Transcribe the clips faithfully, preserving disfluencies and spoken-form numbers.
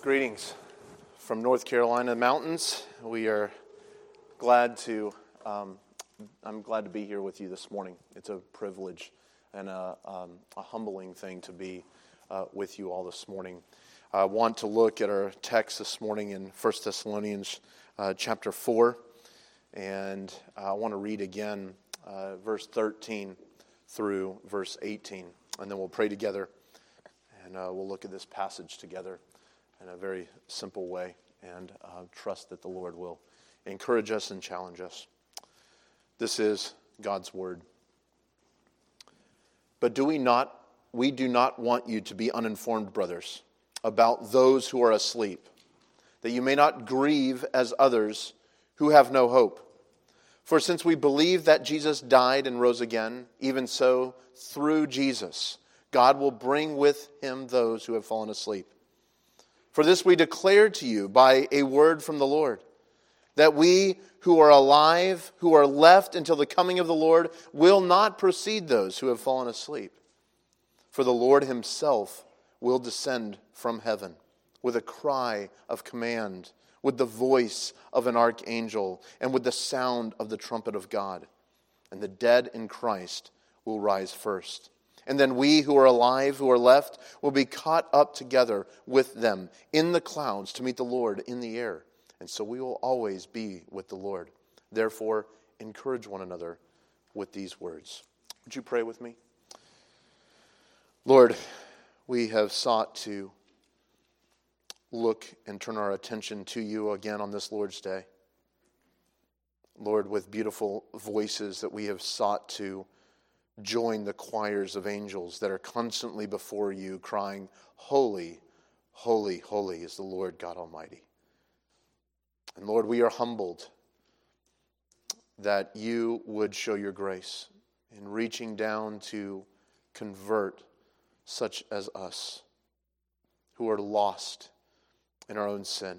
Greetings from North Carolina mountains. We are glad to, um, I'm glad to be here with you this morning. It's a privilege and a, um, a humbling thing to be uh, with you all this morning. I want to look at our text this morning in First Thessalonians uh, chapter four, and I want to read again uh, verse thirteen through verse eighteen, and then we'll pray together, and uh, we'll look at this passage together in a very simple way, and uh, trust that the Lord will encourage us and challenge us. This is God's word. But do we not, we do not want you to be uninformed, brothers, about those who are asleep, that you may not grieve as others who have no hope. For since we believe that Jesus died and rose again, even so, through Jesus, God will bring with him those who have fallen asleep. For this we declare to you by a word from the Lord, that we who are alive, who are left until the coming of the Lord, will not precede those who have fallen asleep. For the Lord himself will descend from heaven with a cry of command, with the voice of an archangel, and with the sound of the trumpet of God. And the dead in Christ will rise first. And then we who are alive, who are left, will be caught up together with them in the clouds to meet the Lord in the air. And so we will always be with the Lord. Therefore, encourage one another with these words. Would you pray with me? Lord, we have sought to look and turn our attention to you again on this Lord's Day. Lord, with beautiful voices that we have sought to join the choirs of angels that are constantly before you, crying, "Holy, holy, holy is the Lord God Almighty." And Lord, we are humbled that you would show your grace in reaching down to convert such as us, who are lost in our own sin,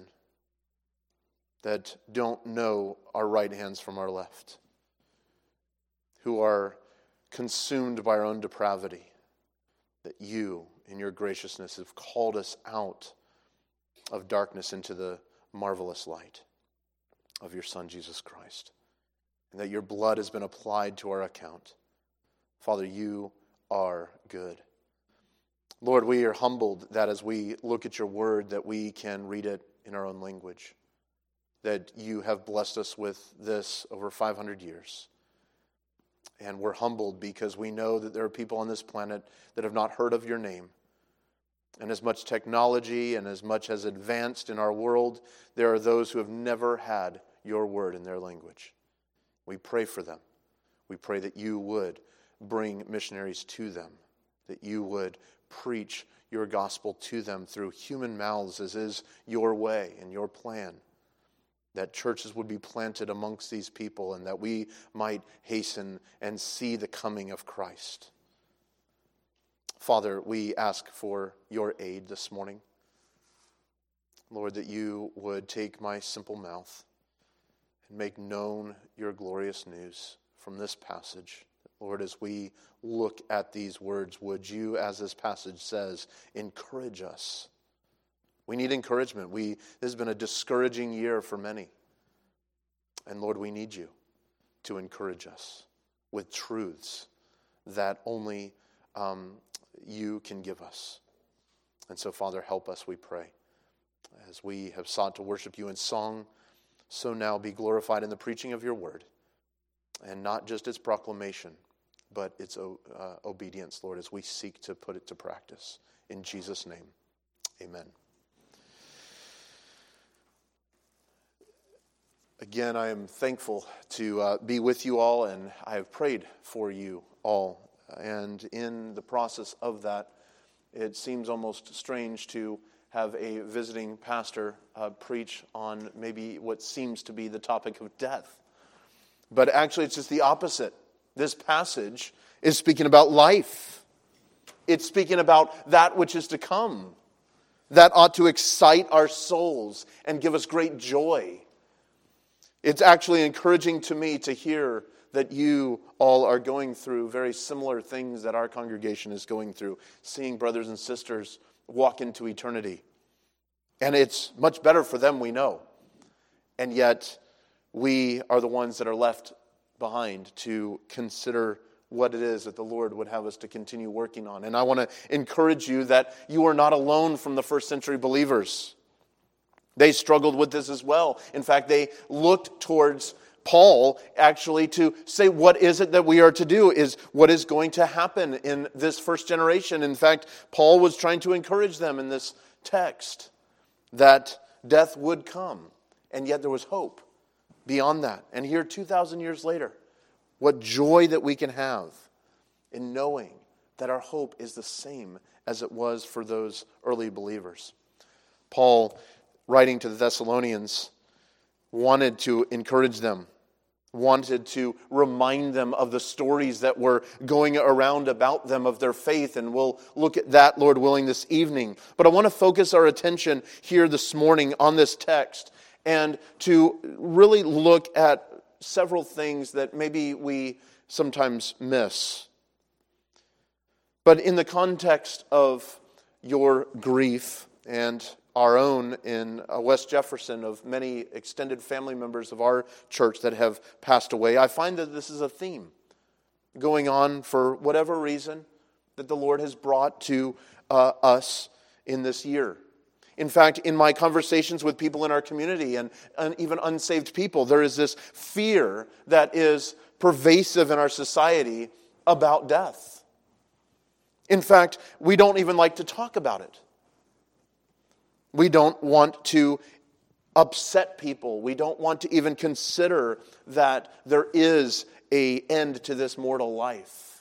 that don't know our right hands from our left, who are consumed by our own depravity, that you, in your graciousness, have called us out of darkness into the marvelous light of your Son, Jesus Christ, and that your blood has been applied to our account. Father, you are good. Lord, we are humbled that as we look at your word, that we can read it in our own language, that you have blessed us with this over five hundred years. And we're humbled because we know that there are people on this planet that have not heard of your name. And as much technology and as much as advanced in our world, there are those who have never had your word in their language. We pray for them. We pray that you would bring missionaries to them, that you would preach your gospel to them through human mouths, as is your way and your plan. That churches would be planted amongst these people, and that we might hasten and see the coming of Christ. Father, we ask for your aid this morning. Lord, that you would take my simple mouth and make known your glorious news from this passage. Lord, as we look at these words, would you, as this passage says, encourage us? We need encouragement. We, this has been a discouraging year for many. And Lord, we need you to encourage us with truths that only um, you can give us. And so, Father, help us, we pray. As we have sought to worship you in song, so now be glorified in the preaching of your word. And not just its proclamation, but its uh, obedience, Lord, as we seek to put it to practice. In Jesus' name, amen. Again, I am thankful to uh, be with you all, and I have prayed for you all. And in the process of that, it seems almost strange to have a visiting pastor uh, preach on maybe what seems to be the topic of death. But actually, it's just the opposite. This passage is speaking about life. It's speaking about that which is to come. That ought to excite our souls and give us great joy. It's actually encouraging to me to hear that you all are going through very similar things that our congregation is going through, seeing brothers and sisters walk into eternity. And it's much better for them, we know. And yet, we are the ones that are left behind to consider what it is that the Lord would have us to continue working on. And I want to encourage you that you are not alone from the first century believers. They struggled with this as well. In fact, they looked towards Paul actually to say, what is it that we are to do? Is what is going to happen in this first generation? In fact, Paul was trying to encourage them in this text that death would come. And yet there was hope beyond that. And here, two thousand years later, what joy that we can have in knowing that our hope is the same as it was for those early believers. Paul, writing to the Thessalonians, wanted to encourage them, wanted to remind them of the stories that were going around about them of their faith, and we'll look at that, Lord willing, this evening. But I want to focus our attention here this morning on this text and to really look at several things that maybe we sometimes miss. But in the context of your grief and our own in West Jefferson, of many extended family members of our church that have passed away, I find that this is a theme going on for whatever reason that the Lord has brought to uh, us in this year. In fact, in my conversations with people in our community and, and even unsaved people, there is this fear that is pervasive in our society about death. In fact, we don't even like to talk about it. We don't want to upset people. We don't want to even consider that there is an end to this mortal life.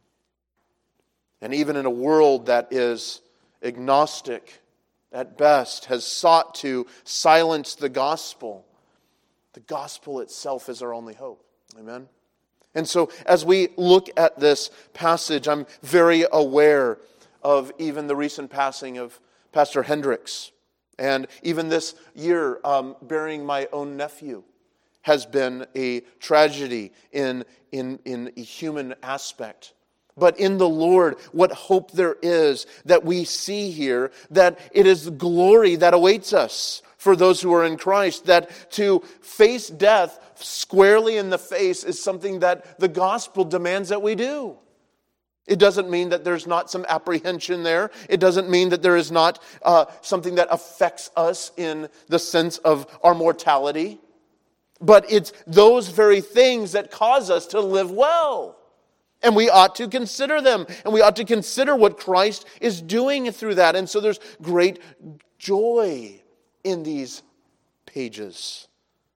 And even in a world that is agnostic, at best, has sought to silence the gospel, the gospel itself is our only hope. Amen? And so as we look at this passage, I'm very aware of even the recent passing of Pastor Hendricks. And even this year, um, burying my own nephew has been a tragedy in, in, in a human aspect. But in the Lord, what hope there is that we see here, that it is glory that awaits us for those who are in Christ, that to face death squarely in the face is something that the gospel demands that we do. It doesn't mean that there's not some apprehension there. It doesn't mean that there is not uh, something that affects us in the sense of our mortality. But it's those very things that cause us to live well. And we ought to consider them. And we ought to consider what Christ is doing through that. And so there's great joy in these pages.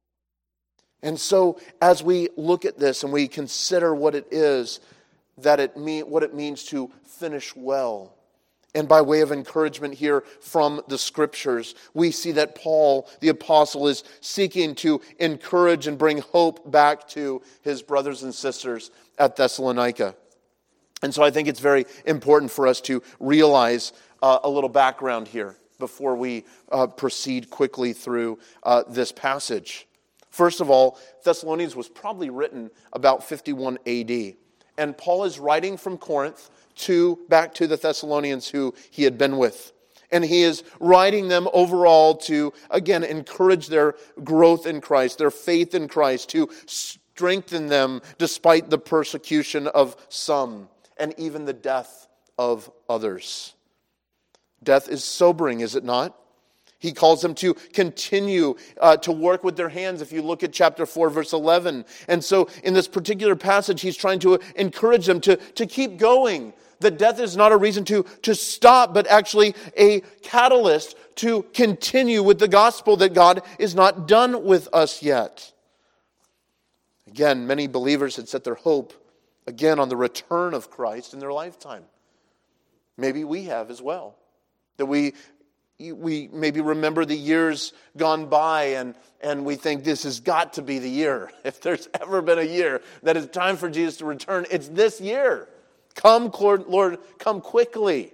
And so as we look at this and we consider what it is, that it mean, what it means to finish well. And by way of encouragement here from the Scriptures, we see that Paul, the apostle, is seeking to encourage and bring hope back to his brothers and sisters at Thessalonica. And so I think it's very important for us to realize uh, a little background here before we uh, proceed quickly through uh, this passage. First of all, Thessalonians was probably written about fifty-one A D. And Paul is writing from Corinth to back to the Thessalonians who he had been with. And he is writing them overall to, again, encourage their growth in Christ, their faith in Christ, to strengthen them despite the persecution of some and even the death of others. Death is sobering, is it not? He calls them to continue uh, to work with their hands, if you look at chapter four, verse eleven. And so in this particular passage, he's trying to encourage them to, to keep going. That death is not a reason to, to stop, but actually a catalyst to continue with the gospel, that God is not done with us yet. Again, many believers had set their hope, again, on the return of Christ in their lifetime. Maybe we have as well. That we... We maybe remember the years gone by and, and we think this has got to be the year. If there's ever been a year that it's time for Jesus to return, it's this year. Come, Lord, come quickly.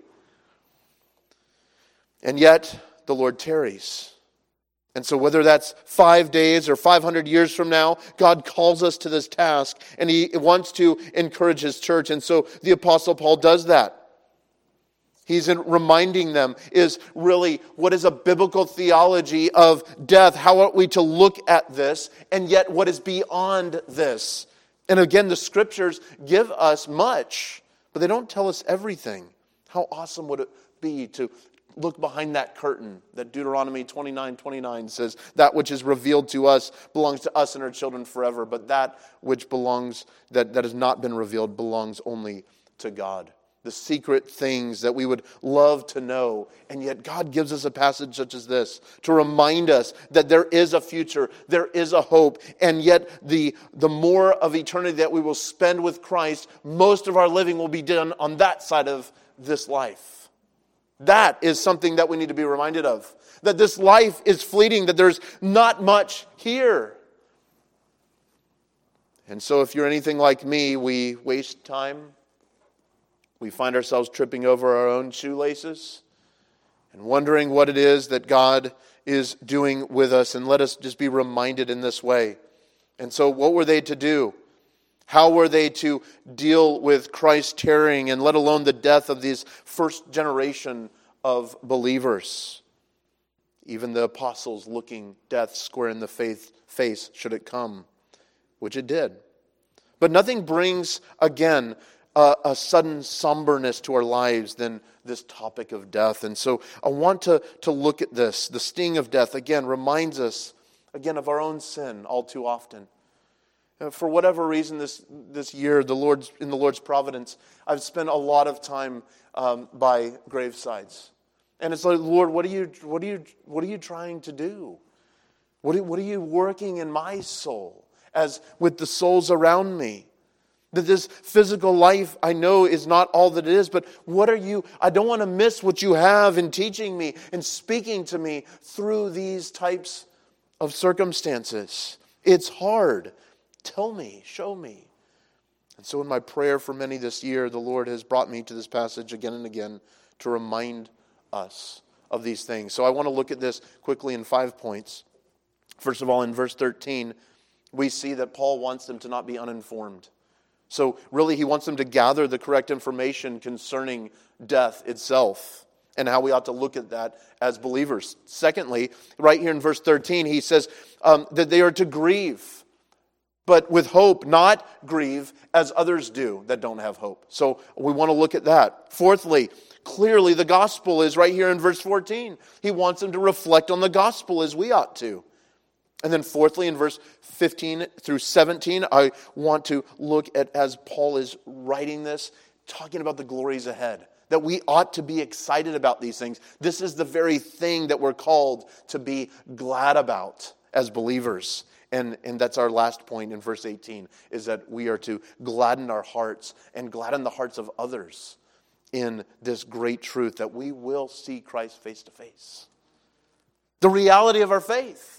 And yet, the Lord tarries. And so whether that's five days or five hundred years from now, God calls us to this task and He wants to encourage His church. And so the Apostle Paul does that. He's in reminding them is really what is a biblical theology of death. How are we to look at this, and yet what is beyond this? And again, the scriptures give us much, but they don't tell us everything. How awesome would it be to look behind that curtain that Deuteronomy twenty-nine twenty-nine says, that which is revealed to us belongs to us and our children forever, but that which belongs, that, that has not been revealed belongs only to God. The secret things that we would love to know. And yet God gives us a passage such as this to remind us that there is a future, there is a hope, and yet the, the more of eternity that we will spend with Christ, most of our living will be done on that side of this life. That is something that we need to be reminded of. That this life is fleeting, that there's not much here. And so if you're anything like me, we waste time. We find ourselves tripping over our own shoelaces and wondering what it is that God is doing with us. And let us just be reminded in this way. And so what were they to do? How were they to deal with Christ tarrying, and let alone the death of these first generation of believers? Even the apostles looking death square in the faith, face should it come, which it did. But nothing brings, again, a, a sudden somberness to our lives than this topic of death. And so I want to, to look at this. The sting of death, again, reminds us, again, of our own sin all too often. For whatever reason this this year, the Lord's in the Lord's providence, I've spent a lot of time um, by gravesides, and it's like, Lord, what are you what are you what are you trying to do? What are, what are you working in my soul as with the souls around me? That this physical life I know is not all that it is, but what are you? I don't want to miss what you have in teaching me and speaking to me through these types of circumstances. It's hard. Tell me, show me. And so in my prayer for many this year, the Lord has brought me to this passage again and again to remind us of these things. So I want to look at this quickly in five points. First of all, in verse thirteen, we see that Paul wants them to not be uninformed. So really he wants them to gather the correct information concerning death itself and how we ought to look at that as believers. Secondly, right here in verse thirteen, he says um, that they are to grieve, but with hope, not grieve as others do that don't have hope. So we want to look at that. Fourthly, clearly the gospel is right here in verse fourteen. He wants them to reflect on the gospel as we ought to. And then fourthly, in verse fifteen through seventeen, I want to look at, as Paul is writing this, talking about the glories ahead. That we ought to be excited about these things. This is the very thing that we're called to be glad about as believers. And, and that's our last point in verse eighteen, is that we are to gladden our hearts and gladden the hearts of others in this great truth that we will see Christ face to face. The reality of our faith.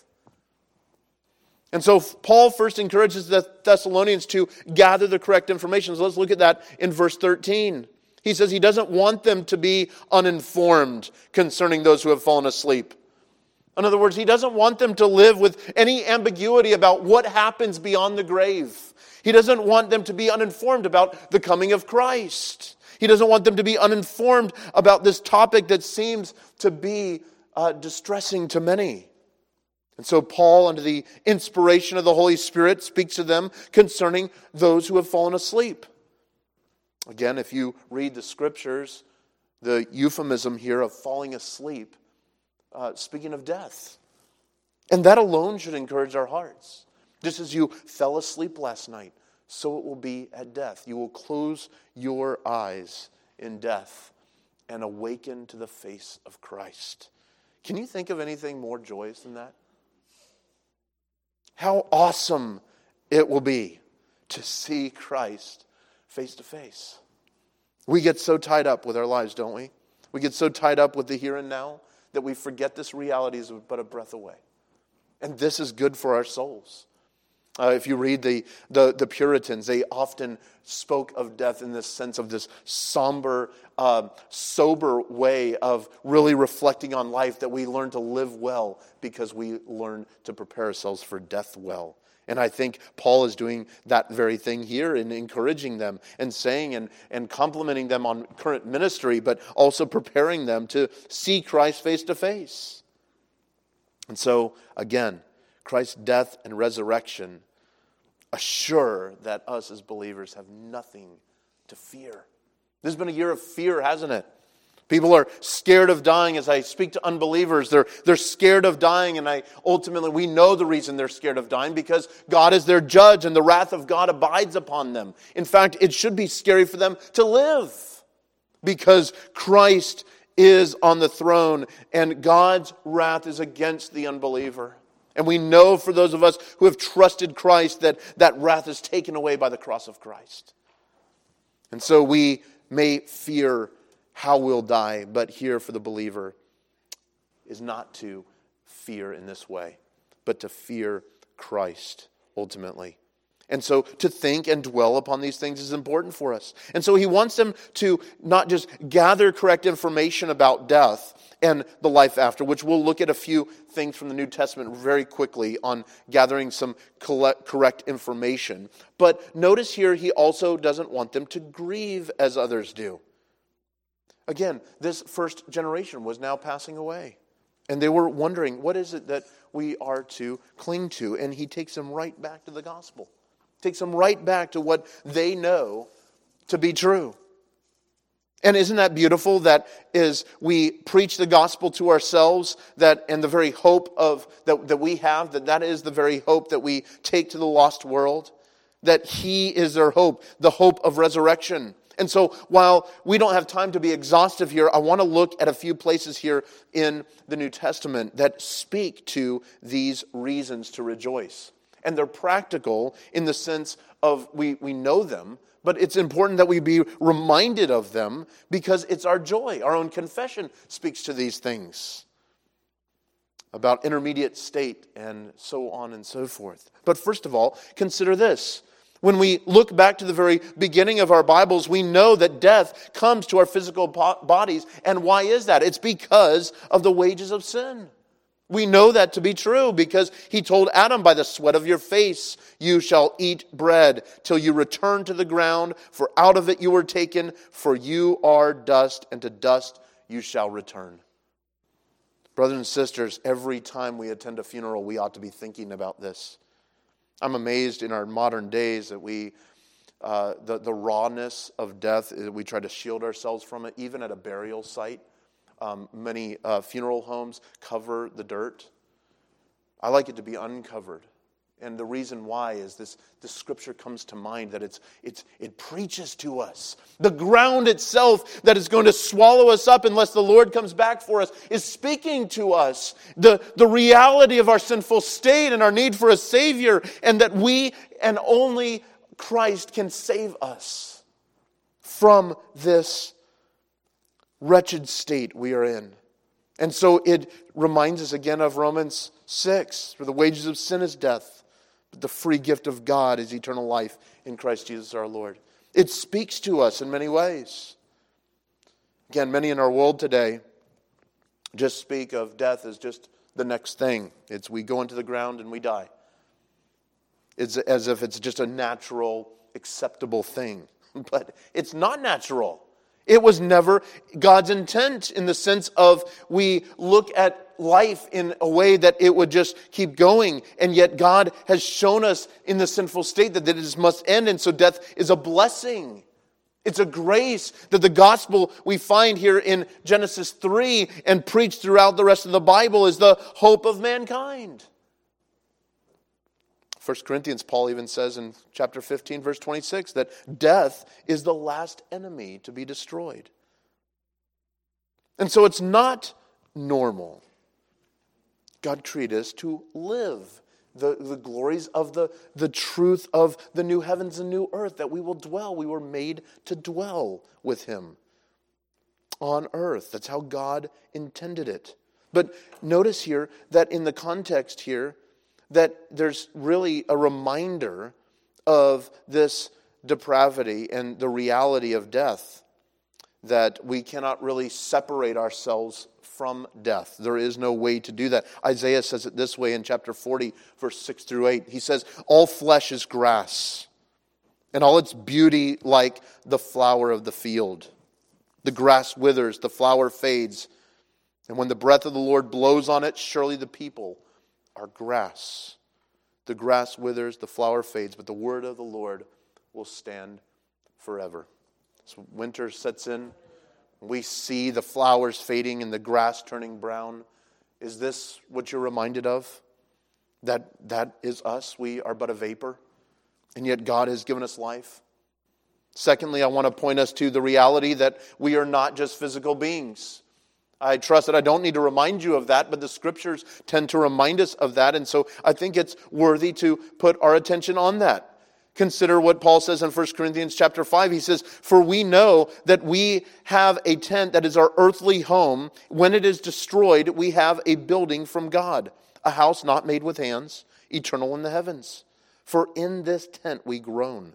And so Paul first encourages the Thessalonians to gather the correct information. So let's look at that in verse thirteen. He says he doesn't want them to be uninformed concerning those who have fallen asleep. In other words, he doesn't want them to live with any ambiguity about what happens beyond the grave. He doesn't want them to be uninformed about the coming of Christ. He doesn't want them to be uninformed about this topic that seems to be uh, distressing to many. And so Paul, under the inspiration of the Holy Spirit, speaks to them concerning those who have fallen asleep. Again, if you read the scriptures, the euphemism here of falling asleep, Uh, speaking of death. And that alone should encourage our hearts. Just as you fell asleep last night, so it will be at death. You will close your eyes in death and awaken to the face of Christ. Can you think of anything more joyous than that? How awesome it will be to see Christ face to face. We get so tied up with our lives, don't we? We get so tied up with the here and now that we forget this reality is but a breath away. And this is good for our souls. Uh, if you read the, the, the Puritans, they often spoke of death in this sense of this somber, uh, sober way of really reflecting on life, that we learn to live well because we learn to prepare ourselves for death well. And I think Paul is doing that very thing here in encouraging them and saying and, and complimenting them on current ministry, but also preparing them to see Christ face to face. And so, again, Christ's death and resurrection assure that us as believers have nothing to fear. This has been a year of fear, hasn't it? People are scared of dying. As I speak to unbelievers, they're, they're scared of dying, and I ultimately, we know the reason they're scared of dying, because God is their judge and the wrath of God abides upon them. In fact, it should be scary for them to live, because Christ is on the throne and God's wrath is against the unbeliever. And we know for those of us who have trusted Christ that that wrath is taken away by the cross of Christ. And so we may fear how we'll die, but here for the believer is not to fear in this way, but to fear Christ ultimately. And so to think and dwell upon these things is important for us. And so he wants them to not just gather correct information about death and the life after, which we'll look at a few things from the New Testament very quickly on gathering some correct information. But notice here, he also doesn't want them to grieve as others do. Again, this first generation was now passing away. And they were wondering, what is it that we are to cling to? And he takes them right back to the gospel. Takes them right back to what they know to be true. And isn't that beautiful that as we preach the gospel to ourselves, that and the very hope of that, that we have, that that is the very hope that we take to the lost world? That he is their hope, the hope of resurrection. And so while we don't have time to be exhaustive here, I want to look at a few places here in the New Testament that speak to these reasons to rejoice. And they're practical in the sense of we, we know them, but it's important that we be reminded of them because it's our joy. Our own confession speaks to these things about intermediate state and so on and so forth. But first of all, consider this. When we look back to the very beginning of our Bibles, we know that death comes to our physical bodies. And why is that? It's because of the wages of sin. We know that to be true because he told Adam, by the sweat of your face you shall eat bread till you return to the ground, for out of it you were taken, for you are dust, and to dust you shall return. Brothers and sisters, every time we attend a funeral, we ought to be thinking about this. I'm amazed in our modern days that we, uh, the, the rawness of death, we try to shield ourselves from it, even at a burial site. Um, many uh, funeral homes cover the dirt. I like it to be uncovered. And the reason why is this, this scripture comes to mind that it's, it's, it preaches to us. The ground itself that is going to swallow us up unless the Lord comes back for us is speaking to us. The, the reality of our sinful state and our need for a Savior, and that we and only Christ can save us from this wretched state we are in. And so it reminds us again of Romans six, for the wages of sin is death, but the free gift of God is eternal life in Christ Jesus our Lord. It speaks to us in many ways. Again, many in our world today just speak of death as just the next thing. It's we go into the ground and we die. It's as if it's just a natural, acceptable thing. But it's not natural. It was never God's intent in the sense of we look at life in a way that it would just keep going. And yet God has shown us in the sinful state that this must end. And so death is a blessing. It's a grace that the gospel we find here in Genesis three and preached throughout the rest of the Bible is the hope of mankind. First Corinthians, Paul even says in chapter fifteen, verse twenty-six, that death is the last enemy to be destroyed. And so it's not normal. God created us to live the, the glories of the, the truth of the new heavens and new earth, that we will dwell. We were made to dwell with Him on earth. That's how God intended it. But notice here that in the context here, that there's really a reminder of this depravity and the reality of death, that we cannot really separate ourselves from death. There is no way to do that. Isaiah says it this way in chapter forty, verse six through eight. He says, all flesh is grass, and all its beauty like the flower of the field. The grass withers, the flower fades, and when the breath of the Lord blows on it, surely the people are grass. The grass withers, the flower fades, but the word of the Lord will stand forever. So winter sets in. We see the flowers fading and the grass turning brown. Is this what you're reminded of? That that is us. We are but a vapor. And yet God has given us life. Secondly, I want to point us to the reality that we are not just physical beings. I trust that I don't need to remind you of that, but the Scriptures tend to remind us of that. And so I think it's worthy to put our attention on that. Consider what Paul says in First Corinthians chapter five. He says, for we know that we have a tent that is our earthly home. When it is destroyed, we have a building from God, a house not made with hands, eternal in the heavens. For in this tent we groan,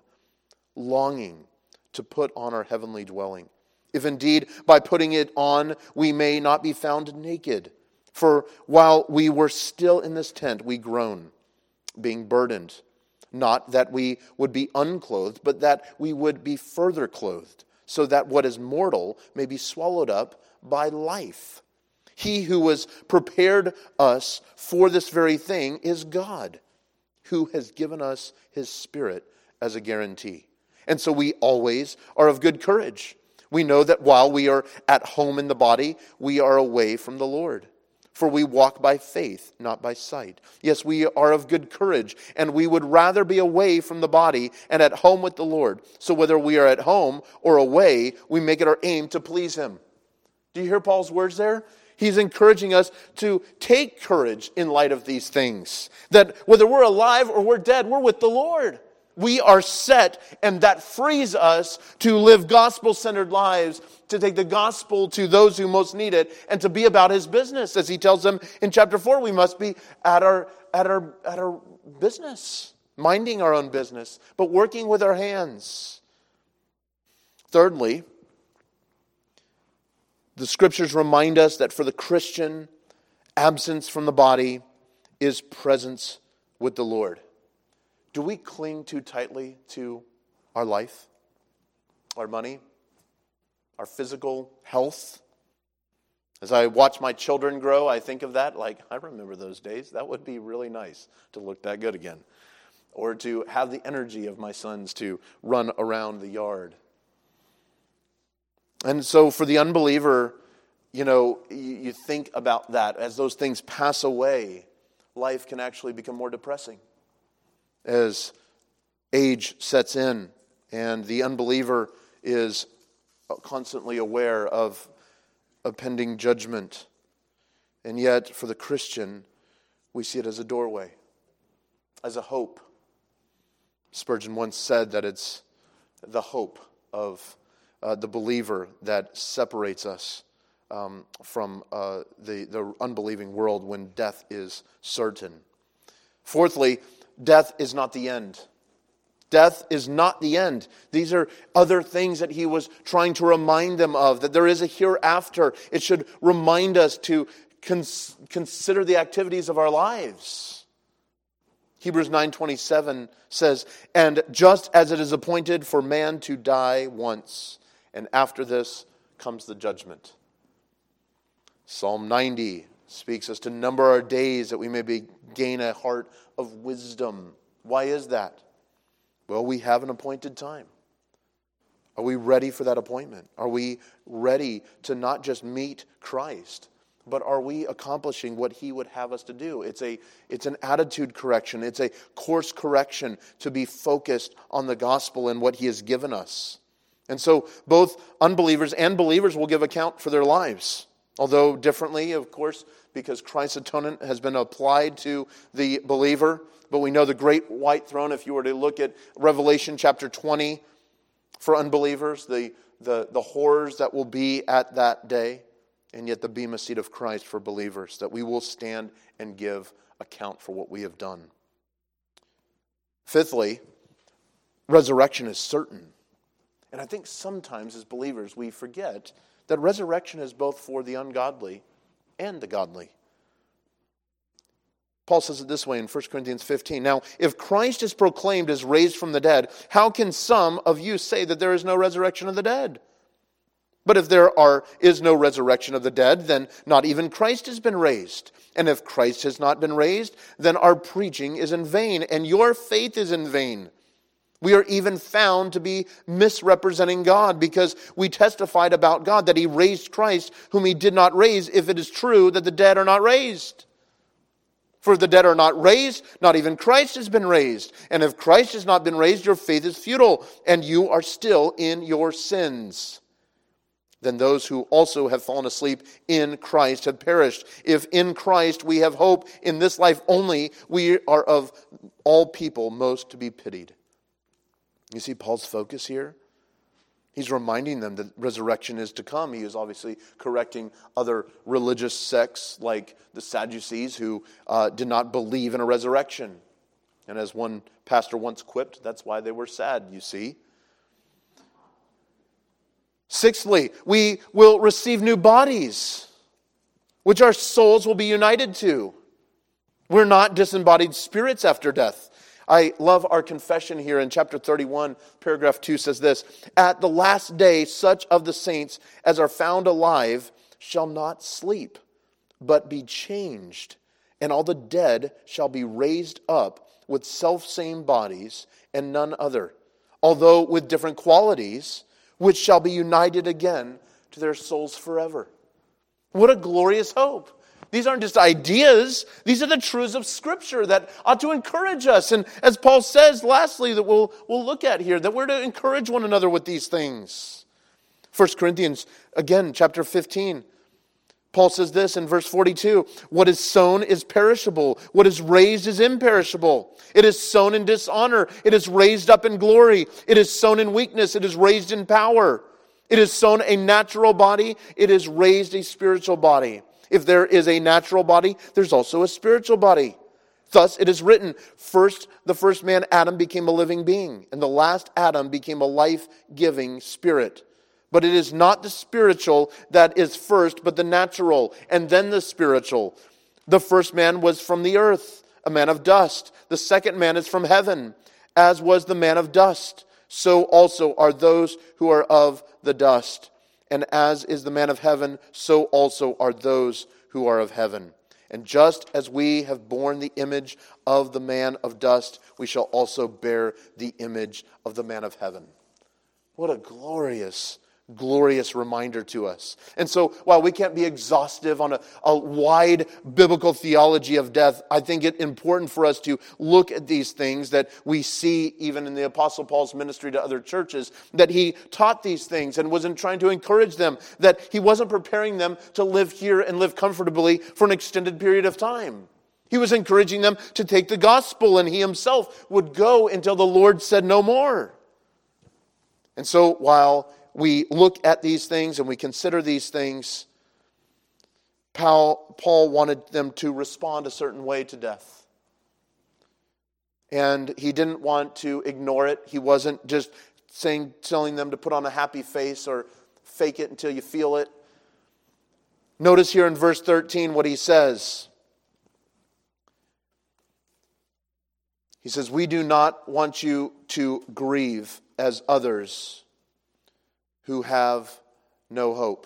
longing to put on our heavenly dwelling. If indeed by putting it on we may not be found naked. For while we were still in this tent, we groan, being burdened. Not that we would be unclothed, but that we would be further clothed, so that what is mortal may be swallowed up by life. He who has prepared us for this very thing is God, who has given us his Spirit as a guarantee. And so we always are of good courage. We know that while we are at home in the body, we are away from the Lord. For we walk by faith, not by sight. Yes, we are of good courage, and we would rather be away from the body and at home with the Lord. So whether we are at home or away, we make it our aim to please him. Do you hear Paul's words there? He's encouraging us to take courage in light of these things. That whether we're alive or we're dead, we're with the Lord. We are set, and that frees us to live gospel-centered lives, to take the gospel to those who most need it, and to be about his business. As he tells them in chapter four, we must be at our, at our, at our business, minding our own business, but working with our hands. Thirdly, the Scriptures remind us that for the Christian, absence from the body is presence with the Lord. Do we cling too tightly to our life, our money, our physical health? As I watch my children grow, I think of that like, I remember those days. That would be really nice to look that good again. Or to have the energy of my sons to run around the yard. And so for the unbeliever, you know, you, you think about that. As those things pass away, life can actually become more depressing. As age sets in and the unbeliever is constantly aware of a pending judgment. And yet, for the Christian, we see it as a doorway, as a hope. Spurgeon once said that it's the hope of uh, the believer that separates us um, from uh, the, the unbelieving world when death is certain. Fourthly, death is not the end. Death is not the end. These are other things that he was trying to remind them of, that there is a hereafter. It should remind us to cons- consider the activities of our lives. Hebrews nine twenty-seven says, and just as it is appointed for man to die once, and after this comes the judgment. Psalm ninety speaks us to number our days that we may be, gain a heart of wisdom. Why is that? Well, we have an appointed time. Are we ready for that appointment? Are we ready to not just meet Christ, but are we accomplishing what he would have us to do? It's a it's an attitude correction. It's a course correction to be focused on the gospel and what he has given us. And so both unbelievers and believers will give account for their lives. Although differently, of course, because Christ's atonement has been applied to the believer. But we know the great white throne, if you were to look at Revelation chapter twenty, for unbelievers, the, the, the horrors that will be at that day, and yet the bema seat of Christ for believers, that we will stand and give account for what we have done. Fifthly, resurrection is certain. And I think sometimes as believers we forget that resurrection is both for the ungodly and the godly. Paul says it this way in First Corinthians fifteen. Now, if Christ is proclaimed as raised from the dead, how can some of you say that there is no resurrection of the dead? But if there are is no resurrection of the dead, then not even Christ has been raised. And if Christ has not been raised, then our preaching is in vain, and your faith is in vain. We are even found to be misrepresenting God, because we testified about God that he raised Christ, whom he did not raise, if it is true that the dead are not raised. For the dead are not raised, not even Christ has been raised. And if Christ has not been raised, your faith is futile, and you are still in your sins. Then those who also have fallen asleep in Christ have perished. If in Christ we have hope in this life only, we are of all people most to be pitied. You see Paul's focus here? He's reminding them that resurrection is to come. He is obviously correcting other religious sects like the Sadducees who uh, did not believe in a resurrection. And as one pastor once quipped, that's why they were sad, you see. Sixthly, we will receive new bodies, which our souls will be united to. We're not disembodied spirits after death. I love our confession here in chapter thirty-one, paragraph two says this: at the last day, such of the saints as are found alive shall not sleep, but be changed. And all the dead shall be raised up with self-same bodies and none other, although with different qualities, which shall be united again to their souls forever. What a glorious hope. These aren't just ideas. These are the truths of Scripture that ought to encourage us. And as Paul says, lastly, that we'll, we'll look at here, that we're to encourage one another with these things. First Corinthians, again, chapter fifteen. Paul says this in verse forty-two, what is sown is perishable. What is raised is imperishable. It is sown in dishonor. It is raised up in glory. It is sown in weakness. It is raised in power. It is sown a natural body. It is raised a spiritual body. If there is a natural body, there's also a spiritual body. Thus it is written, first the first man Adam became a living being, and the last Adam became a life-giving spirit. But it is not the spiritual that is first, but the natural, and then the spiritual. The first man was from the earth, a man of dust. The second man is from heaven, as was the man of dust. So also are those who are of the dust. And as is the man of heaven, so also are those who are of heaven. And just as we have borne the image of the man of dust, we shall also bear the image of the man of heaven. What a glorious glorious reminder to us. And so, while we can't be exhaustive on a, a wide biblical theology of death, I think it's important for us to look at these things that we see even in the Apostle Paul's ministry to other churches, that he taught these things and wasn't trying to encourage them, that he wasn't preparing them to live here and live comfortably for an extended period of time. He was encouraging them to take the gospel, and he himself would go until the Lord said no more. And so, while we look at these things and we consider these things, Paul, Paul wanted them to respond a certain way to death. And he didn't want to ignore it. He wasn't just saying, telling them to put on a happy face or fake it until you feel it. Notice here in verse thirteen what he says. He says, we do not want you to grieve as others who have no hope.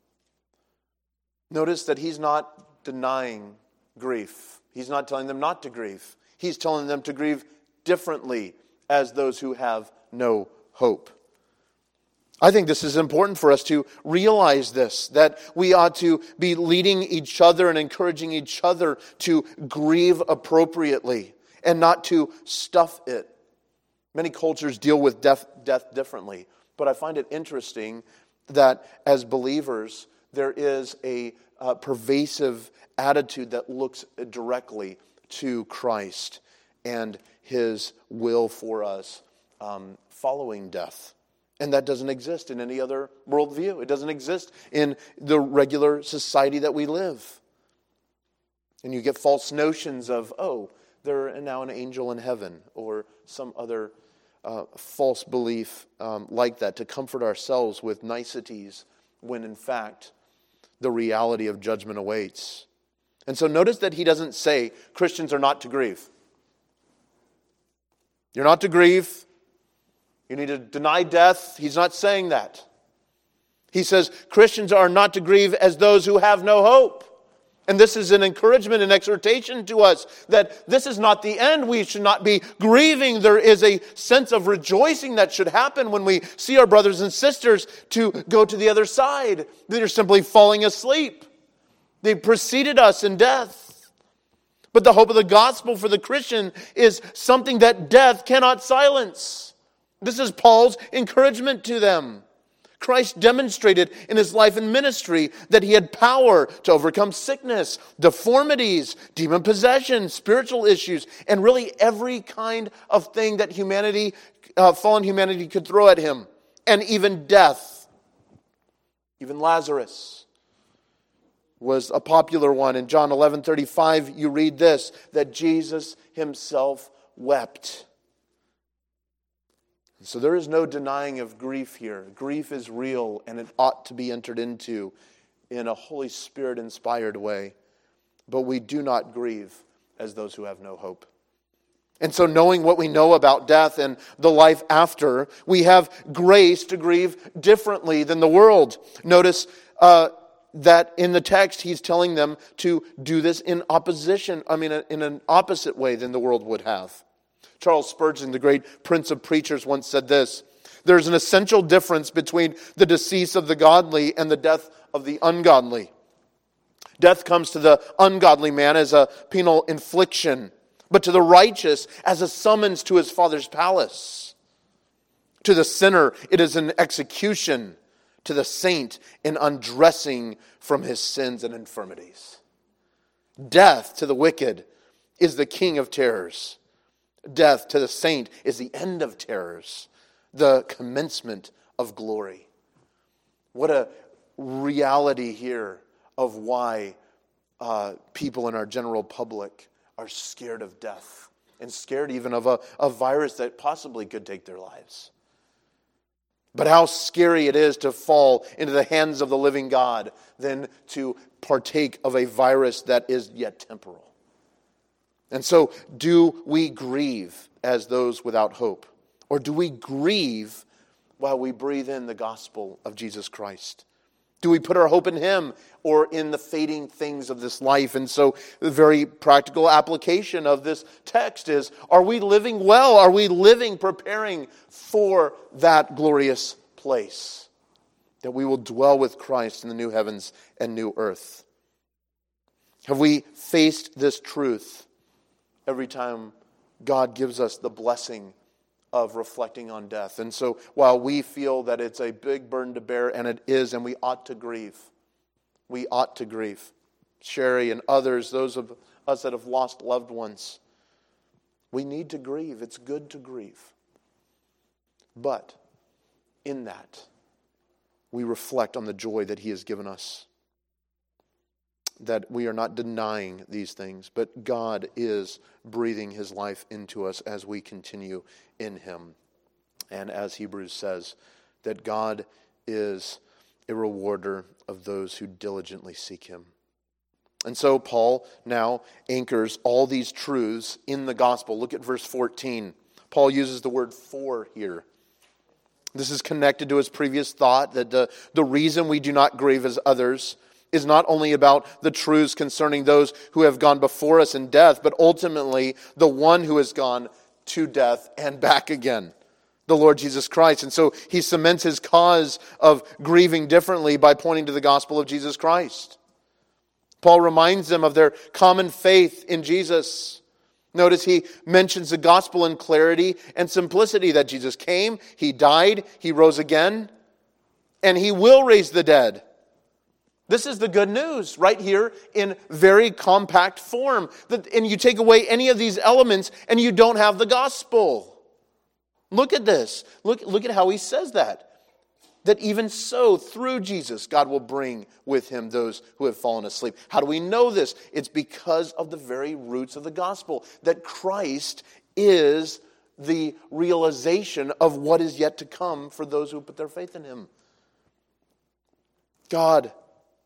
Notice that he's not denying grief. He's not telling them not to grieve. He's telling them to grieve differently as those who have no hope. I think this is important for us to realize this, that we ought to be leading each other and encouraging each other to grieve appropriately and not to stuff it. Many cultures deal with death, death differently. But I find it interesting that as believers, there is a uh, pervasive attitude that looks directly to Christ and His will for us um, following death. And that doesn't exist in any other worldview. It doesn't exist in the regular society that we live. And you get false notions of, oh, they're now an angel in heaven, or some other Uh, false belief um, like that, to comfort ourselves with niceties, when in fact the reality of judgment awaits. And so notice that he doesn't say Christians are not to grieve. You're not to grieve. You need to deny death. He's not saying that. He says Christians are not to grieve as those who have no hope. And this is an encouragement and exhortation to us that this is not the end. We should not be grieving. There is a sense of rejoicing that should happen when we see our brothers and sisters to go to the other side. They're simply falling asleep. They preceded us in death. But the hope of the gospel for the Christian is something that death cannot silence. This is Paul's encouragement to them. Christ demonstrated in his life and ministry that he had power to overcome sickness, deformities, demon possession, spiritual issues, and really every kind of thing that humanity, uh, fallen humanity could throw at him. And even death. Even Lazarus was a popular one. In John eleven thirty-five, you read this, that Jesus himself wept. So there is no denying of grief here. Grief is real, and it ought to be entered into in a Holy Spirit-inspired way. But we do not grieve as those who have no hope. And so knowing what we know about death and the life after, we have grace to grieve differently than the world. Notice uh, that in the text, he's telling them to do this in opposition, I mean, in an opposite way than the world would have. Charles Spurgeon, the great prince of preachers, once said this, "There's an essential difference between the decease of the godly and the death of the ungodly. Death comes to the ungodly man as a penal infliction, but to the righteous as a summons to his Father's palace. To the sinner, it is an execution. To the saint, an undressing from his sins and infirmities. Death to the wicked is the king of terrors. Death to the saint is the end of terrors, the commencement of glory." What a reality here of why uh, people in our general public are scared of death and scared even of a, a virus that possibly could take their lives. But how scary it is to fall into the hands of the living God than to partake of a virus that is yet temporal. And so, do we grieve as those without hope? Or do we grieve while we breathe in the gospel of Jesus Christ? Do we put our hope in Him or in the fading things of this life? And so, the very practical application of this text is, are we living well? Are we living, preparing for that glorious place? That we will dwell with Christ in the new heavens and new earth. Have we faced this truth every time God gives us the blessing of reflecting on death? And so while we feel that it's a big burden to bear, and it is, and we ought to grieve, we ought to grieve. Sherry and others, those of us that have lost loved ones, we need to grieve. It's good to grieve. But in that, we reflect on the joy that He has given us. That we are not denying these things, but God is breathing His life into us as we continue in Him. And as Hebrews says, that God is a rewarder of those who diligently seek Him. And so Paul now anchors all these truths in the gospel. Look at verse fourteen. Paul uses the word "for" here. This is connected to his previous thought that the, the reason we do not grieve as others is not only about the truths concerning those who have gone before us in death, but ultimately the one who has gone to death and back again, the Lord Jesus Christ. And so he cements his cause of grieving differently by pointing to the gospel of Jesus Christ. Paul reminds them of their common faith in Jesus. Notice he mentions the gospel in clarity and simplicity, that Jesus came, He died, He rose again, and He will raise the dead. This is the good news right here in very compact form. And you take away any of these elements and you don't have the gospel. Look at this. Look, look at how he says that. That even so, through Jesus, God will bring with Him those who have fallen asleep. How do we know this? It's because of the very roots of the gospel. That Christ is the realization of what is yet to come for those who put their faith in Him. God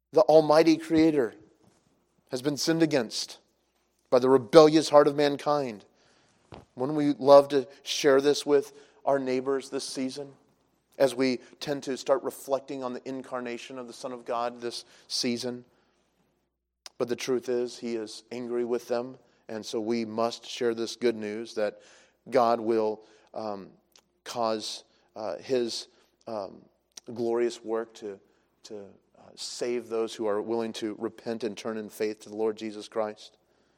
the Almighty Creator, has been sinned against by the rebellious heart of mankind. Wouldn't we love to share this with our neighbors this season, as we tend to start reflecting on the incarnation of the Son of God this season? But the truth is, He is angry with them, and so we must share this good news that God will um, cause uh, His um, glorious work to, to uh, save those who are willing to repent and turn in faith to the Lord Jesus Christ.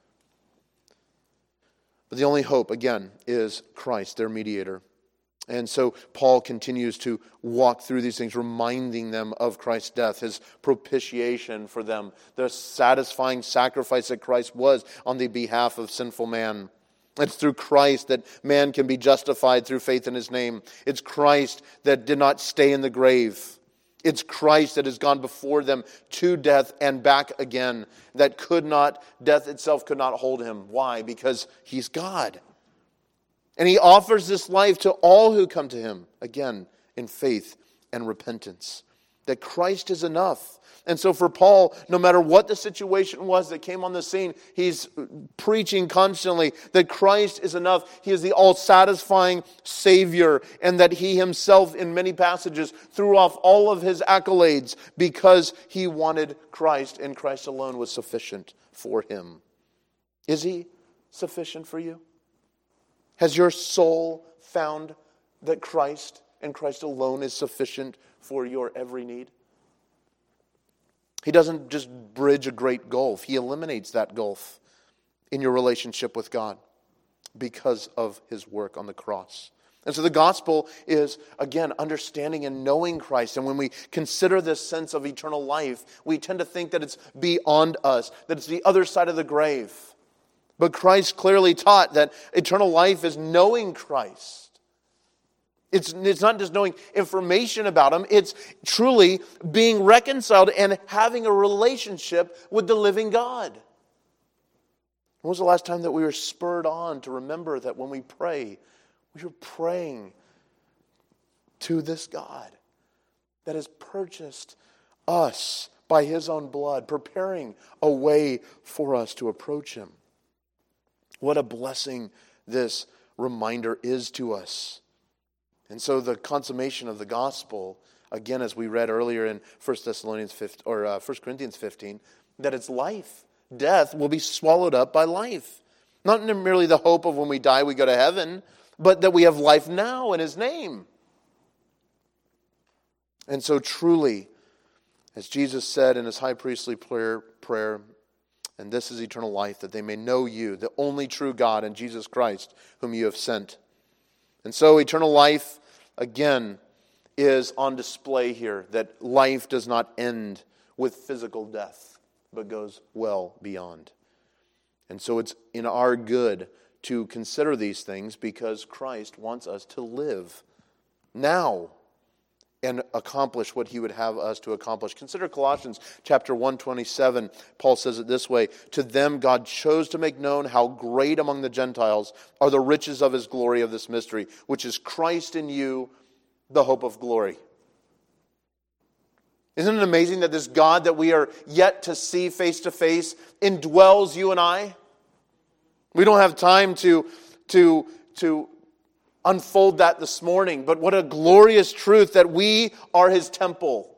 But the only hope, again, is Christ, their mediator. And so Paul continues to walk through these things, reminding them of Christ's death, His propitiation for them, the satisfying sacrifice that Christ was on the behalf of sinful man. It's through Christ that man can be justified through faith in His name. It's Christ that did not stay in the grave. It's Christ that has gone before them to death and back again. That could not, death itself could not hold Him. Why? Because He's God. And He offers this life to all who come to Him, again, in faith and repentance. That Christ is enough. And so for Paul, no matter what the situation was that came on the scene, he's preaching constantly that Christ is enough. He is the all-satisfying Savior, and that He Himself, in many passages, threw off all of His accolades because He wanted Christ, and Christ alone was sufficient for him. Is He sufficient for you? Has your soul found that Christ and Christ alone is sufficient for your every need? He doesn't just bridge a great gulf. He eliminates that gulf in your relationship with God because of His work on the cross. And so the gospel is, again, understanding and knowing Christ. And when we consider this sense of eternal life, we tend to think that it's beyond us, that it's the other side of the grave. But Christ clearly taught that eternal life is knowing Christ. It's, it's not just knowing information about Him. It's truly being reconciled and having a relationship with the living God. When was the last time that we were spurred on to remember that when we pray, we are praying to this God that has purchased us by His own blood, preparing a way for us to approach Him? What a blessing this reminder is to us. And so the consummation of the gospel, again, as we read earlier in First Thessalonians fifteen, or uh, First Corinthians fifteen, that it's life. Death will be swallowed up by life. Not merely the hope of when we die we go to heaven, but that we have life now in His name. And so truly, as Jesus said in His high priestly prayer, prayer, and this is eternal life, that they may know You, the only true God, and Jesus Christ, whom You have sent. And so eternal life, again, is on display here, that life does not end with physical death, but goes well beyond. And so it's in our good to consider these things because Christ wants us to live now and accomplish what He would have us to accomplish. Consider Colossians chapter one twenty-seven. Paul says it this way: "To them God chose to make known how great among the Gentiles are the riches of His glory of this mystery, which is Christ in you, the hope of glory." Isn't it amazing that this God that we are yet to see face to face indwells you and I? We don't have time to, to, to unfold that this morning, but what a glorious truth that we are His temple.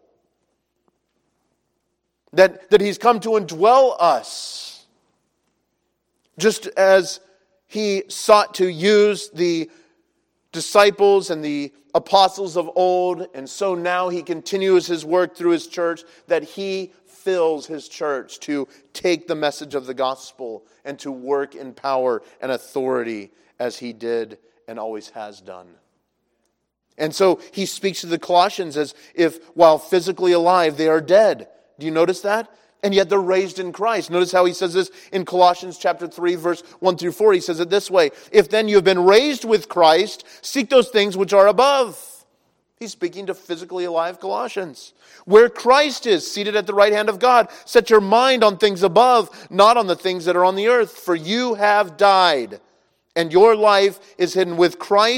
That, that He's come to indwell us. Just as He sought to use the disciples and the apostles of old, and so now He continues His work through His church, that He fills His church to take the message of the gospel and to work in power and authority as He did and always has done. And so He speaks to the Colossians as if while physically alive they are dead. Do you notice that? And yet they're raised in Christ. Notice how he says this in Colossians chapter three, verse one through four. He says it this way: "If then you have been raised with Christ, seek those things which are above." He's speaking to physically alive Colossians. "Where Christ is, seated at the right hand of God. Set your mind on things above, not on the things that are on the earth. For you have died, and your life is hidden with Christ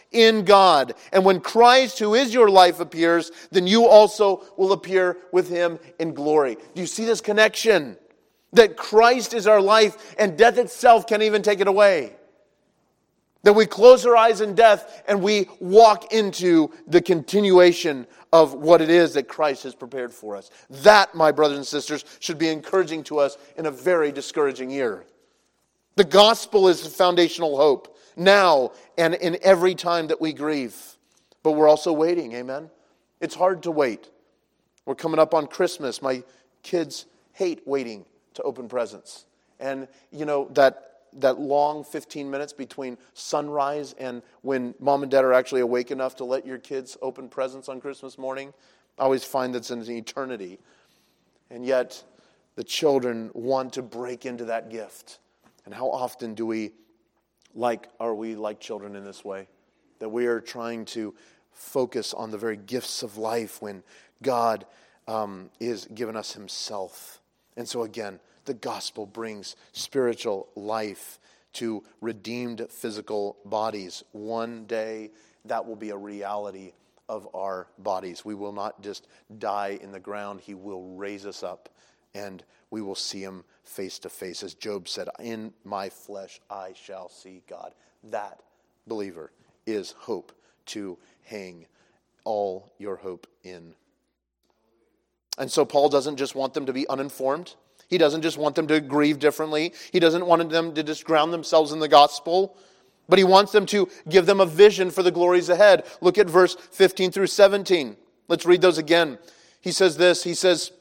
in God. And when Christ, who is your life, appears, then you also will appear with him in glory. Do you see this connection? That Christ is our life and death itself can't even take it away. That we close our eyes in death and we walk into the continuation of what it is that Christ has prepared for us. That, my brothers and sisters, should be encouraging to us in a very discouraging year. The gospel is the foundational hope now and in every time that we grieve. But we're also waiting, amen? It's hard to wait. We're coming up on Christmas. My kids hate waiting to open presents. And, you know, that that long fifteen minutes between sunrise and when mom and dad are actually awake enough to let your kids open presents on Christmas morning, I always find that's an eternity. And yet, the children want to break into that gift. And how often do we, like, are we like children in this way? That we are trying to focus on the very gifts of life when God um, is giving us himself. And so again, the gospel brings spiritual life to redeemed physical bodies. One day, that will be a reality of our bodies. We will not just die in the ground. He will raise us up, and we will see him face to face. As Job said, in my flesh I shall see God. That, believer, is hope to hang all your hope in. And so Paul doesn't just want them to be uninformed. He doesn't just want them to grieve differently. He doesn't want them to just ground themselves in the gospel. But he wants them to give them a vision for the glories ahead. Look at verse fifteen through seventeen. Let's read those again. He says this. He says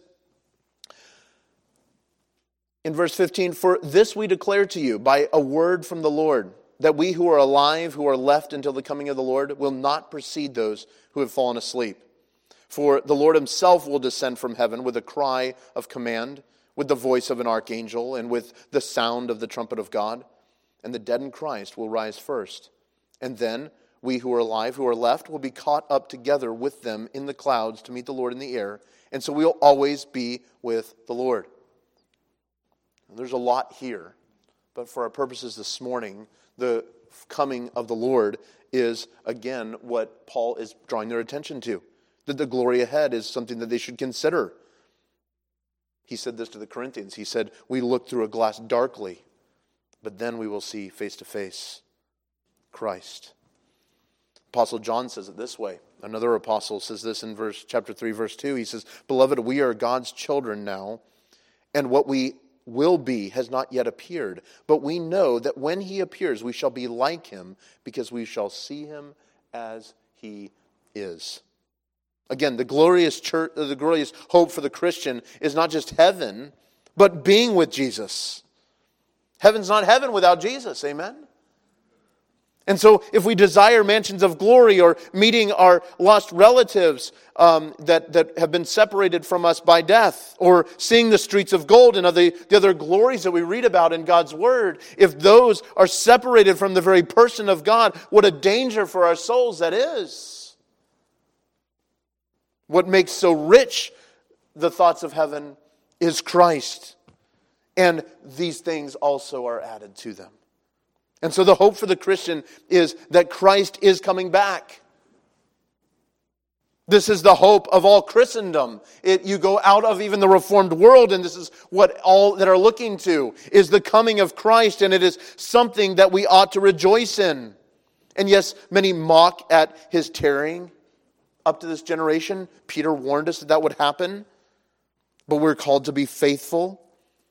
in verse fifteen, "For this we declare to you by a word from the Lord, that we who are alive, who are left until the coming of the Lord, will not precede those who have fallen asleep. For the Lord himself will descend from heaven with a cry of command, with the voice of an archangel, and with the sound of the trumpet of God. And the dead in Christ will rise first. And then we who are alive, who are left, will be caught up together with them in the clouds to meet the Lord in the air. And so we will always be with the Lord." And there's a lot here. But for our purposes this morning, the coming of the Lord is, again, what Paul is drawing their attention to. That the glory ahead is something that they should consider. He said this to the Corinthians. He said, we look through a glass darkly, but then we will see face to face Christ. Apostle John says it this way. Another apostle says this in verse chapter three, verse two. He says, "Beloved, we are God's children now, and what we will be has not yet appeared. But we know that when he appears, we shall be like him, because we shall see him as he is." Again, the glorious church, the glorious hope for the Christian is not just heaven, but being with Jesus. Heaven's not heaven without Jesus, amen? And so if we desire mansions of glory or meeting our lost relatives um, that, that have been separated from us by death, or seeing the streets of gold and other, the other glories that we read about in God's Word, if those are separated from the very person of God, what a danger for our souls that is. What makes so rich the thoughts of heaven is Christ. And these things also are added to them. And so the hope for the Christian is that Christ is coming back. This is the hope of all Christendom. It, you go out of even the Reformed world, and this is what all that are looking to, is the coming of Christ, and it is something that we ought to rejoice in. And yes, many mock at his tarrying. Up to this generation, Peter warned us that that would happen. But we're called to be faithful,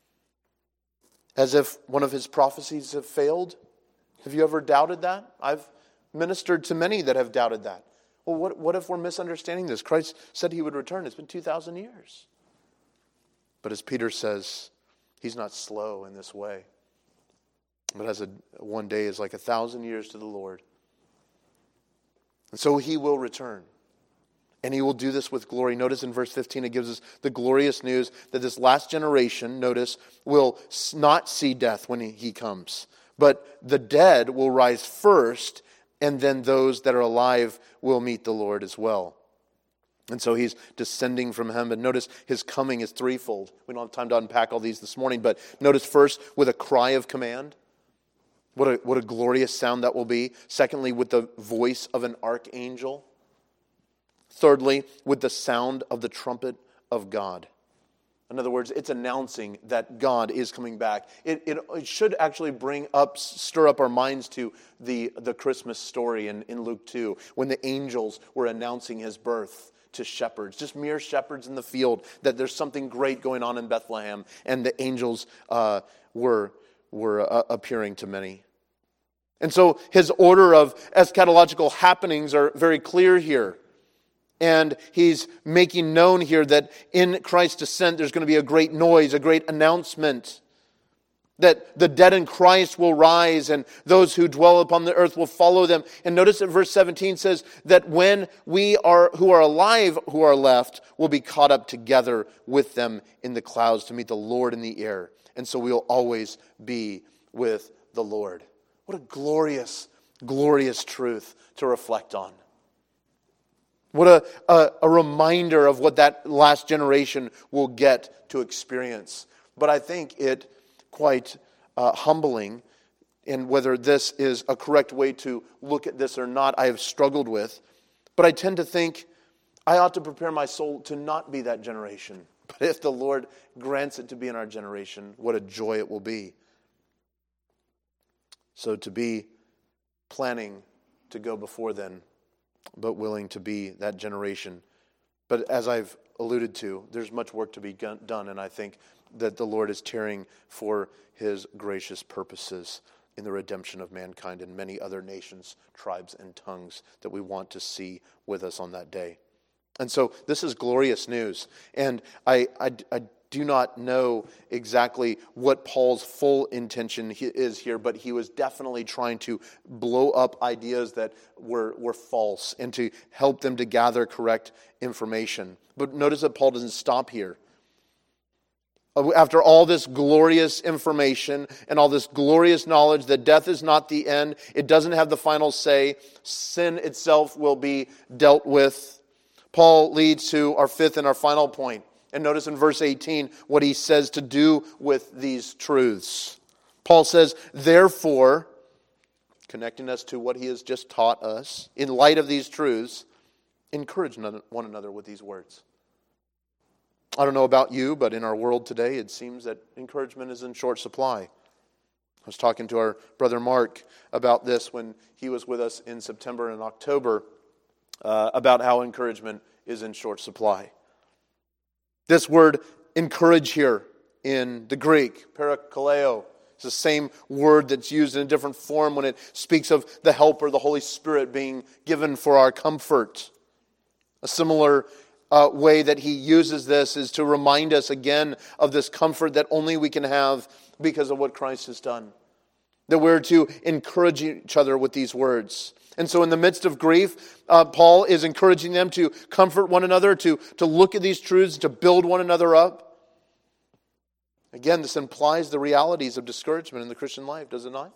as if one of his prophecies have failed. Have you ever doubted that? I've ministered to many that have doubted that. Well, what, what if we're misunderstanding this? Christ said he would return. It's been two thousand years. But as Peter says, he's not slow in this way. But as a one day is like a thousand years to the Lord. And so he will return. And he will do this with glory. Notice in verse fifteen, it gives us the glorious news that this last generation, notice, will not see death when he comes. But the dead will rise first, and then those that are alive will meet the Lord as well. And so he's descending from heaven. Notice his coming is threefold. We don't have time to unpack all these this morning, but notice first with a cry of command. What a, what a glorious sound that will be. Secondly, with the voice of an archangel. Thirdly, with the sound of the trumpet of God. In other words, it's announcing that God is coming back. It, it, it should actually bring up, stir up our minds to the, the Christmas story in, in Luke two, when the angels were announcing his birth to shepherds, just mere shepherds in the field, that there's something great going on in Bethlehem, and the angels uh, were, were uh, appearing to many. And so his order of eschatological happenings are very clear here. And he's making known here that in Christ's descent there's going to be a great noise, a great announcement. That the dead in Christ will rise and those who dwell upon the earth will follow them. And notice that verse seventeen says that when we are who are alive, who are left, will be caught up together with them in the clouds to meet the Lord in the air. And so we will always be with the Lord. What a glorious, glorious truth to reflect on. What a, a, a reminder of what that last generation will get to experience. But I think it quite uh, humbling, and whether this is a correct way to look at this or not, I have struggled with. But I tend to think I ought to prepare my soul to not be that generation. But if the Lord grants it to be in our generation, what a joy it will be. So to be planning to go before then, but willing to be that generation. But as I've alluded to, there's much work to be done, and I think that the Lord is tarrying for his gracious purposes in the redemption of mankind and many other nations, tribes, and tongues that we want to see with us on that day. And so this is glorious news, and I, I, I do not know exactly what Paul's full intention is here, but he was definitely trying to blow up ideas that were, were false and to help them to gather correct information. But notice that Paul doesn't stop here. After all this glorious information and all this glorious knowledge that death is not the end, it doesn't have the final say, sin itself will be dealt with. Paul leads to our fifth and our final point. And notice in verse eighteen what he says to do with these truths. Paul says, therefore, connecting us to what he has just taught us, in light of these truths, encourage one another with these words. I don't know about you, but in our world today, it seems that encouragement is in short supply. I was talking to our brother Mark about this when he was with us in September and October, uh, about how encouragement is in short supply. This word encourage here in the Greek, parakaleo, is the same word that's used in a different form when it speaks of the Helper, the Holy Spirit being given for our comfort. A similar uh, way that he uses this is to remind us again of this comfort that only we can have because of what Christ has done. That we're to encourage each other with these words. And so in the midst of grief, uh, Paul is encouraging them to comfort one another, to, to look at these truths, to build one another up. Again, this implies the realities of discouragement in the Christian life, does it not?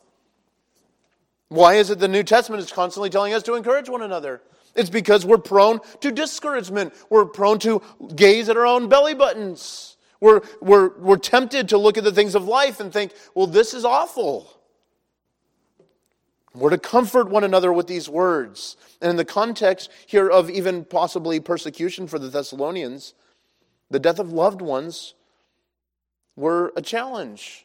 Why is it the New Testament is constantly telling us to encourage one another? It's because we're prone to discouragement. We're prone to gaze at our own belly buttons. We're, we're, we're tempted to look at the things of life and think, well, this is awful. We're to comfort one another with these words. And in the context here of even possibly persecution for the Thessalonians, the death of loved ones were a challenge.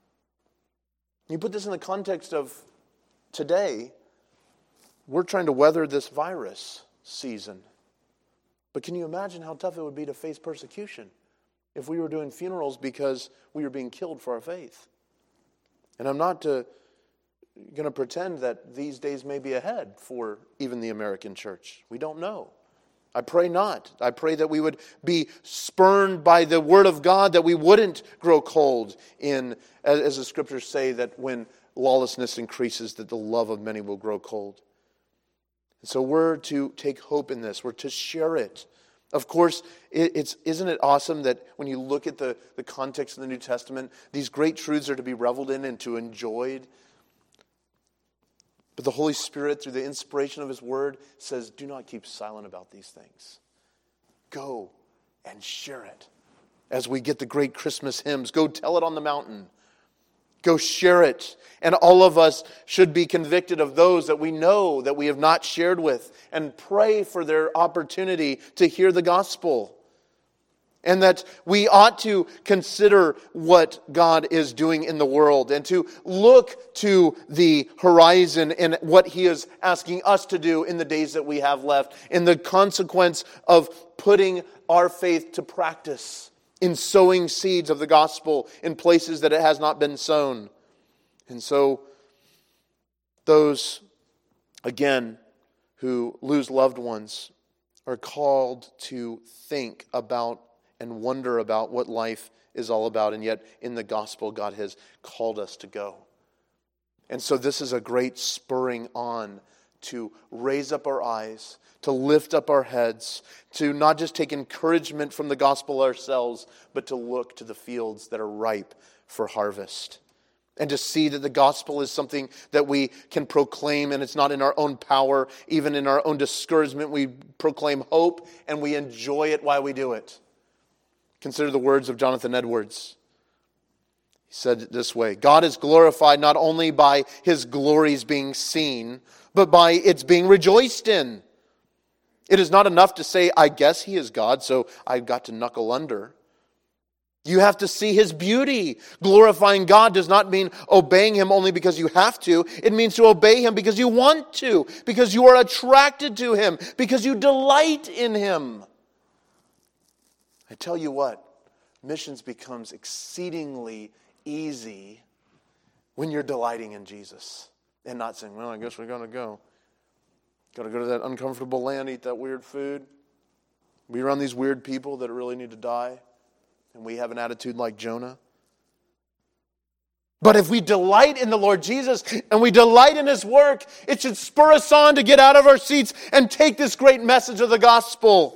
You put this in the context of today, we're trying to weather this virus season. But can you imagine how tough it would be to face persecution if we were doing funerals because we were being killed for our faith? And I'm not to going to pretend that these days may be ahead for even the American church. We don't know. I pray not. I pray that we would be spurned by the Word of God, that we wouldn't grow cold in, as, as the Scriptures say, that when lawlessness increases, that the love of many will grow cold. And so we're to take hope in this. We're to share it. Of course, it, it's isn't it awesome that when you look at the, the context of the New Testament, these great truths are to be reveled in and to enjoyed. But the Holy Spirit, through the inspiration of His Word, says, do not keep silent about these things. Go and share it. As we get the great Christmas hymns, go tell it on the mountain. Go share it. And all of us should be convicted of those that we know that we have not shared with, and pray for their opportunity to hear the gospel. And that we ought to consider what God is doing in the world and to look to the horizon and what He is asking us to do in the days that we have left, in the consequence of putting our faith to practice in sowing seeds of the gospel in places that it has not been sown. And so those, again, who lose loved ones are called to think about and wonder about what life is all about. And yet in the gospel, God has called us to go. And so this is a great spurring on to raise up our eyes, to lift up our heads, to not just take encouragement from the gospel ourselves, but to look to the fields that are ripe for harvest. And to see that the gospel is something that we can proclaim, and it's not in our own power. Even in our own discouragement, we proclaim hope, and we enjoy it while we do it. Consider the words of Jonathan Edwards. He said it this way: God is glorified not only by His glories being seen, but by its being rejoiced in. It is not enough to say, I guess He is God, so I've got to knuckle under. You have to see His beauty. Glorifying God does not mean obeying Him only because you have to. It means to obey Him because you want to, because you are attracted to Him, because you delight in Him. I tell you what, missions becomes exceedingly easy when you're delighting in Jesus and not saying, well, I guess we're going to go. Got to go to that uncomfortable land, eat that weird food. Be around these weird people that really need to die. And we have an attitude like Jonah. But if we delight in the Lord Jesus and we delight in His work, it should spur us on to get out of our seats and take this great message of the gospel.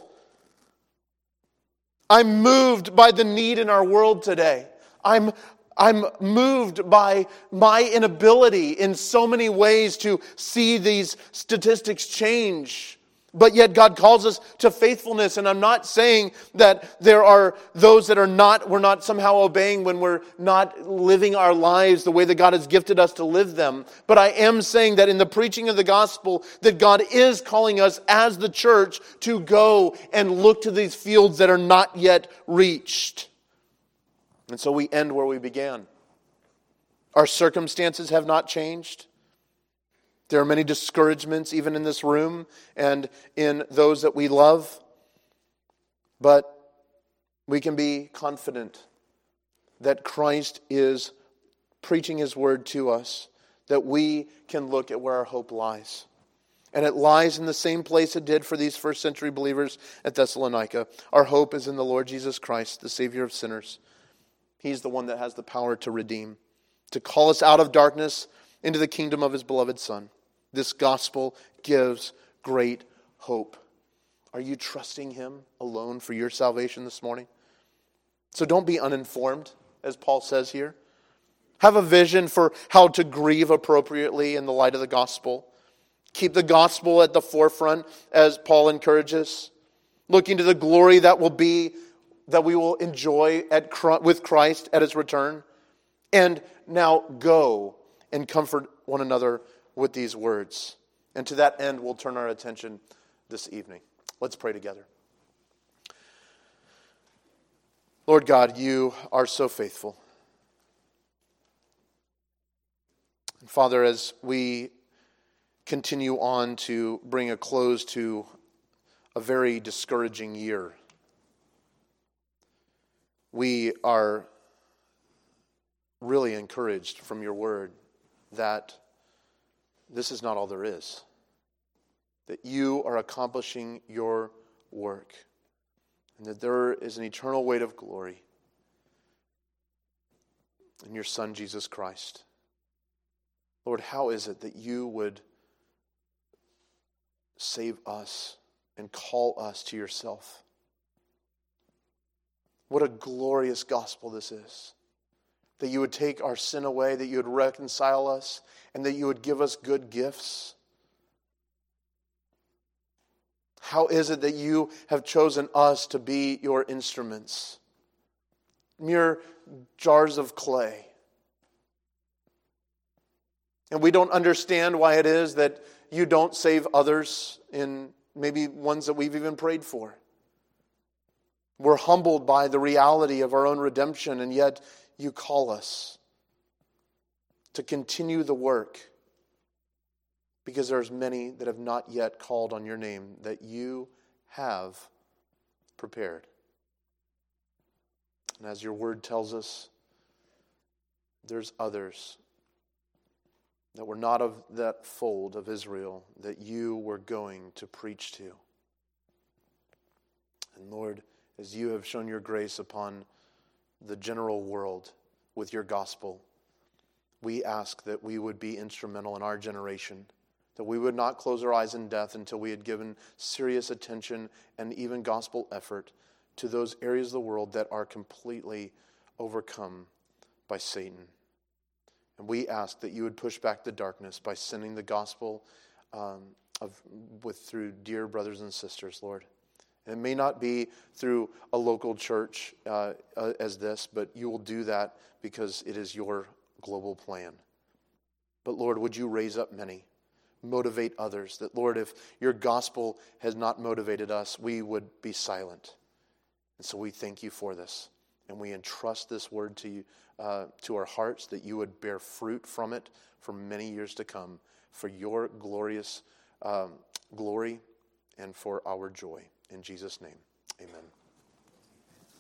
I'm moved by the need in our world today. I'm, I'm moved by my inability in so many ways to see these statistics change. But yet God calls us to faithfulness. And I'm not saying that there are those that are not, we're not somehow obeying when we're not living our lives the way that God has gifted us to live them. But I am saying that in the preaching of the gospel, that God is calling us as the church to go and look to these fields that are not yet reached. And so we end where we began. Our circumstances have not changed. There are many discouragements even in this room and in those that we love. But we can be confident that Christ is preaching His word to us, that we can look at where our hope lies. And it lies in the same place it did for these first century believers at Thessalonica. Our hope is in the Lord Jesus Christ, the Savior of sinners. He's the one that has the power to redeem, to call us out of darkness into the kingdom of His beloved Son. This gospel gives great hope. Are you trusting Him alone for your salvation this morning? So don't be uninformed, as Paul says here. Have a vision for how to grieve appropriately in the light of the gospel. Keep the gospel at the forefront, as Paul encourages. Looking to the glory that will be, that we will enjoy at, with Christ at His return. And now go and comfort one another with these words. And to that end, we'll turn our attention this evening. Let's pray together. Lord God, You are so faithful. And Father, as we continue on to bring a close to a very discouraging year, we are really encouraged from Your word that this is not all there is. That You are accomplishing Your work. And that there is an eternal weight of glory in Your Son, Jesus Christ. Lord, how is it that You would save us and call us to Yourself? What a glorious gospel this is. That You would take our sin away, that You would reconcile us, and that You would give us good gifts. How is it that You have chosen us to be Your instruments? Mere jars of clay. And we don't understand why it is that you don't save others, in maybe ones that we've even prayed for. We're humbled by the reality of our own redemption, and yet you call us to continue the work, because there's many that have not yet called on your name that you have prepared. And as your word tells us, there's others that were not of that fold of Israel that you were going to preach to. And Lord, as you have shown your grace upon the general world with your gospel, we ask that we would be instrumental in our generation, that we would not close our eyes in death until we had given serious attention and even gospel effort to those areas of the world that are completely overcome by Satan. And we ask that you would push back the darkness by sending the gospel um, of with through dear brothers and sisters, Lord. And it may not be through a local church uh, uh, as this, but you will do that because it is your global plan. But Lord, would you raise up many, motivate others, that Lord, if your gospel has not motivated us, we would be silent. And so we thank you for this, and we entrust this word to you, uh, to our hearts, that you would bear fruit from it for many years to come, for your glorious um, glory and for our joy. In Jesus' name, amen.